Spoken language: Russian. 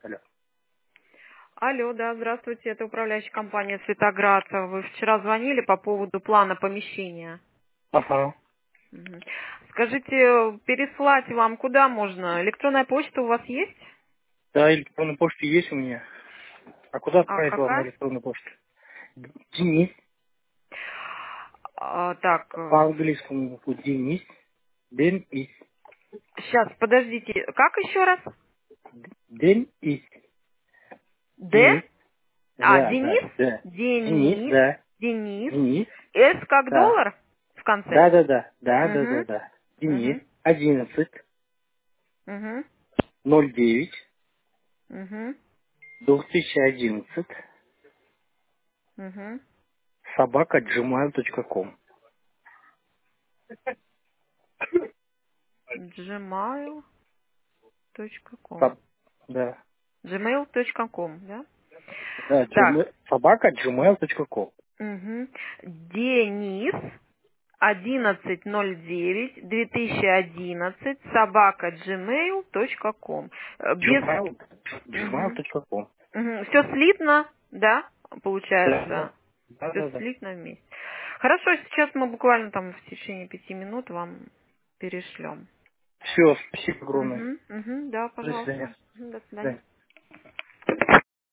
Алло. Алло, да, здравствуйте, это управляющая компания «Светоград». Вы вчера звонили по поводу плана помещения. Ага. Мгм. Скажите, переслать вам куда можно? Электронная почта у вас есть? Да, электронная почта есть у меня. А куда А отправить вам на какая? электронную почту? Денис. Так, По английскому будет Денис. Денис. сейчас, подождите, как еще раз? Денис. Д? Денис. Да, Денис? да, да. Денис, Денис. да. Денис. Денис. С как Да. доллар в конце? Да, да, да. Да, да, да, Угу. да. Денис. Угу. 11 Угу. 09 Угу. 2011 Угу. собака gmail.com. gmail.com. Да. gmail.com, да? Да, Так, собака gmail.com. угу. Денис 1109-2011 собака gmail.com. Без... Угу. Gmail.com. Угу. Все слитно, да, Да, получается? да. Да, Все да, да. слитно вместе. Хорошо, сейчас мы буквально там в течение 5 минут вам перешлем. Все, спасибо огромное. Угу, угу, да, До пожалуйста. свидания. Мгм, до До свидания. свидания.